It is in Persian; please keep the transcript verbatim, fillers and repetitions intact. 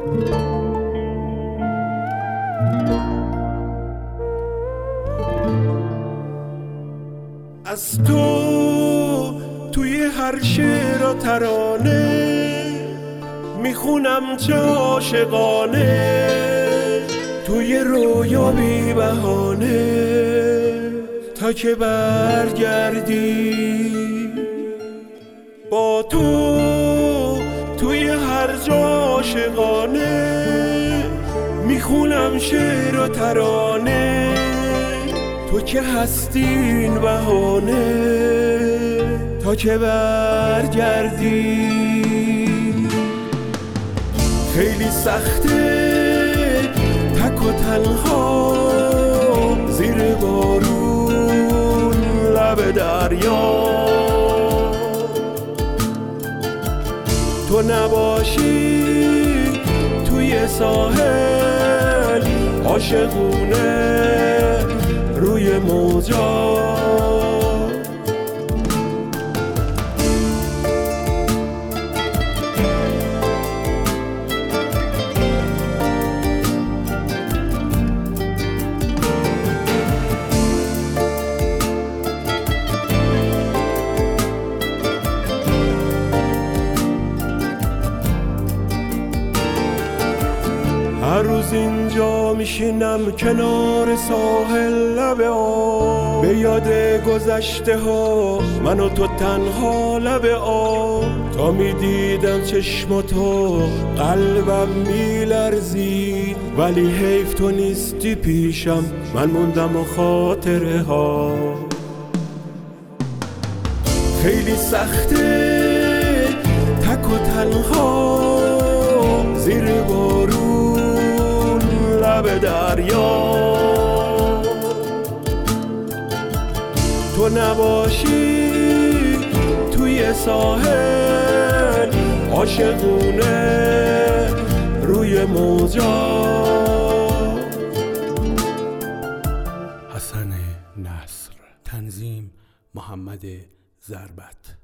از تو توی هر شعر و ترانه میخونم چه عاشقانه، توی رویا بی بهانه تا که برگردی. با تو توی هر جا عاشقانه میخونم شعر و ترانه، تو که هستی این بهانه تا که برگردی. خیلی سخته تک و تنها زیر بارون لب دریا، تو نباشی توی ساحل عاشقونه روی موجا. هر روز اینجا میشینم کنار ساحل لب آب، به یاد گذشته ها من و تو تنها لب آب. تا میدیدم چشماتو قلبم میلرزید، ولی حیف تو نیستی پیشم، من موندم و خاطره ها. خیلی سخته تک و تنها زیر بارون لب دریا، تو نباشی توی ساحل عاشقونه روی موجا. حسن نصر، تنظیم محمد ضربت.